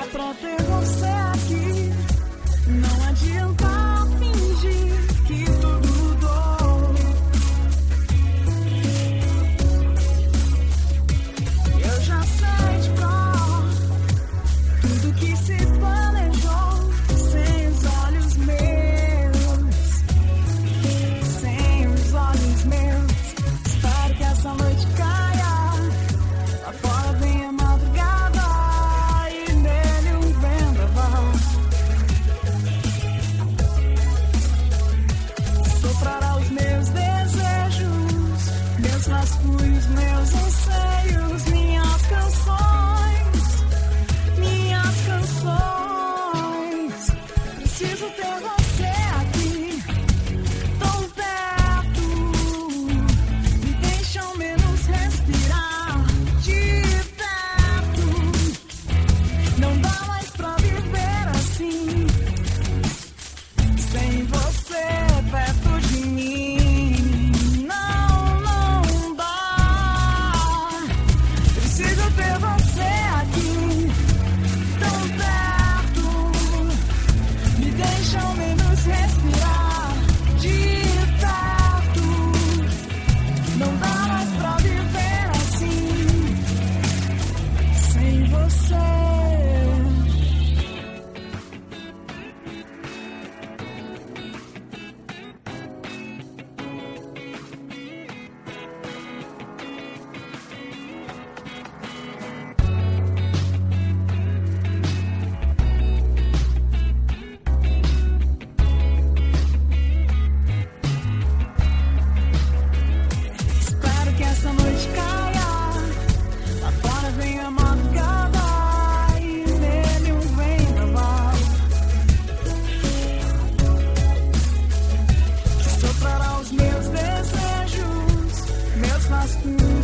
pra ter você aqui. Não adianta fingir que tudo mudou. Eu já sei de cor tudo que se planejou sem os olhos meus, sem os olhos meus. Espero que essa noite caia, lá fora vem a madrugada e nele um vendaval. Soprará os meus desejos, meus rascunhos, meus anseios, minhas canções, minhas canções. Preciso ter você aqui, tão perto, me deixa ao menos respirar de perto. Não dá mais pra viver assim, sem você perto de mim. Não, não dá. Preciso ter você aqui, tão perto, me deixa ao menos respirar de perto. Não dá mais pra viver assim, sem você. Espero que essa noite caia, lá fora vem a madrugada e nele um vendaval que soprará os meus desejos, meus rascunhos.